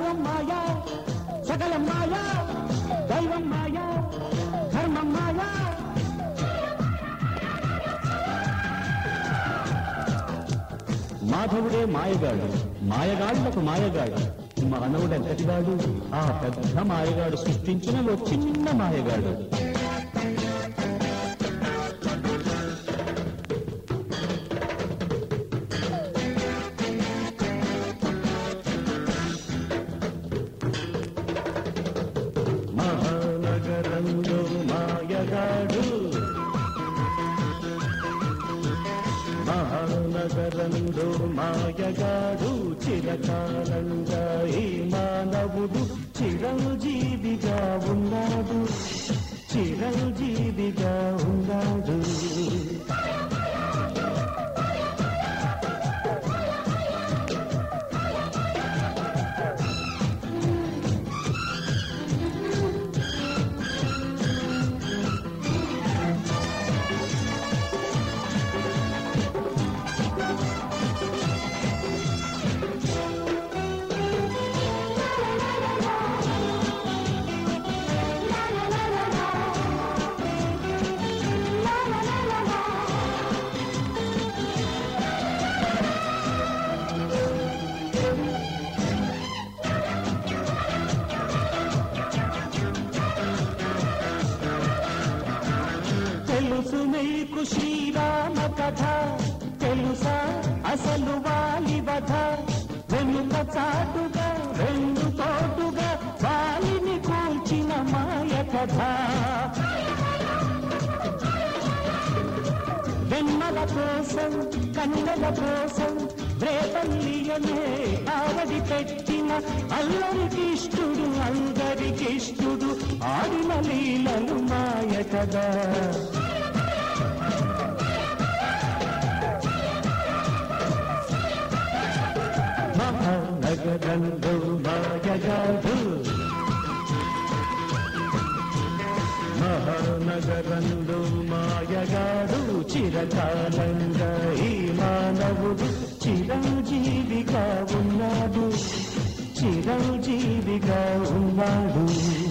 సర్వం మాయా సకలం మాయా దైవం మాయా ధర్మం మాయా. మాధవుడే మాయగాడు, మాయగాళ్లకు మాయగాడు. మానవుడెంతటివాడు? ఆ పెద్ద మాయగాడు సృష్టించిన ఓ చిన్న మాయగాడు. మహానగరంలో మాయగాడు, మహానగరంలో మాయగాడు. చిరకాలంగా ఈ మానవుడు చిరంజీవిగా ఉన్నాడు, చిరంజీవిగా ఉన్నాడు. తెలుసు నీకు శ్రీరామ కథ, తెలుసా అసలు వాలి వధ. వెనుక చాటుగా రెండు తోటుగా వాలిని కూల్చిన మాయ కథ. వెన్నెల కోసం కన్నెల కోసం రేపల్లియనే ఆవడి పెట్టిన అల్లరికిష్టుడు అందరికిష్టుడు ఆడిన లీలలు మాయ కదా. మహానగరంలో మాయగాడు, మహానగరంలో మాయగాడు. చిరకాలంగా ఈ మానవుడు చిరంజీవిగా ఉన్నాడు, చిరంజీవిగా ఉన్నాడు.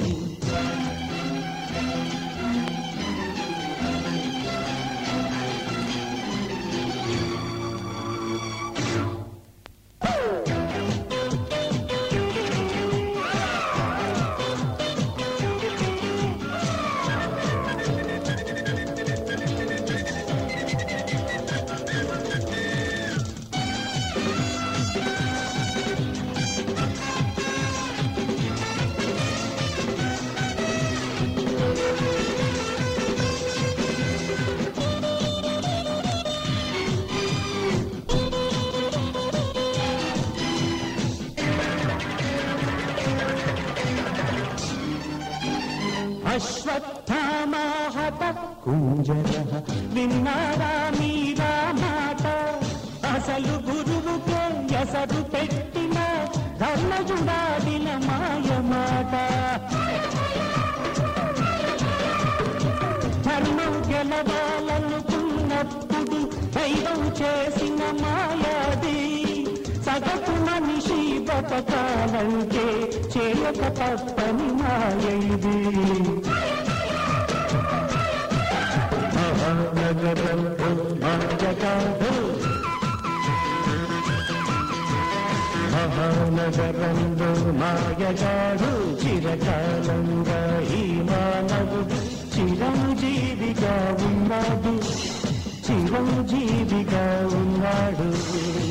అశ్వత్థామాహత కుంజరః విన్నారా మీరా మాట. అసలు గురువుకే ఎసరు పెట్టిన ధర్మజుడాడిన మాయ మాట. ధర్మం గెలవాలనుకున్నప్పుడు దైవం చేసిన మాయాది. సగటు మనిషి బతకాలంటే చేయక తప్పని మాయ ఇది. మహానగరంలో మాయగాడు, మహానగరంలో మాయగాడు. చిరకాలంగా ఈ మానవుడు చిరంజీవిగా ఉన్నాడు, చిరంజీవిగా ఉన్నాడు.